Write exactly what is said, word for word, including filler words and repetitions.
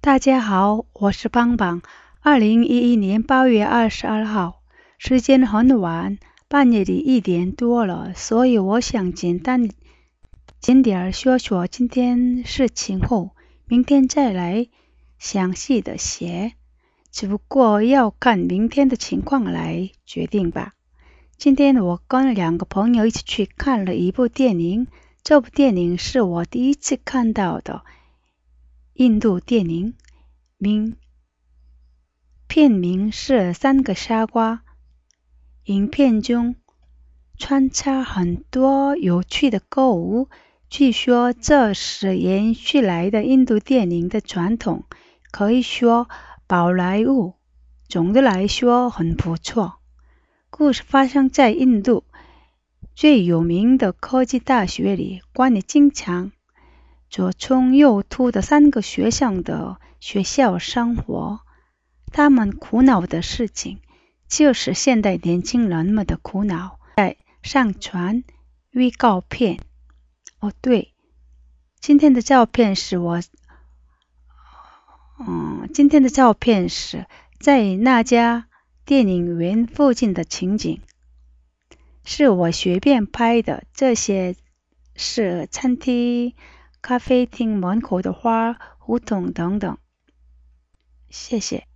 大家好，我是邦邦。二零一一年八月二十二号，时间很晚，半夜里一点多了，所以我想简单简点说说今天事情后，明天再来详细的写。只不过要看明天的情况来决定吧。今天我跟两个朋友一起去看了一部电影，这部电影是我第一次看到的印度电影，名片名是《三个傻瓜》。影片中穿插很多有趣的歌舞，据说这是延续来的印度电影的传统，可以说宝莱坞。总的来说很不错。故事发生在印度最有名的科技大学里，关于经常左冲右突的三个学生的学校生活。他们苦恼的事情就是现代年轻人们的苦恼。在上传预告片。哦，对，今天的照片是我，嗯，今天的照片是在那家电影院附近的情景，是我随便拍的。这些是餐厅、咖啡厅门口的花、胡同等等。谢谢。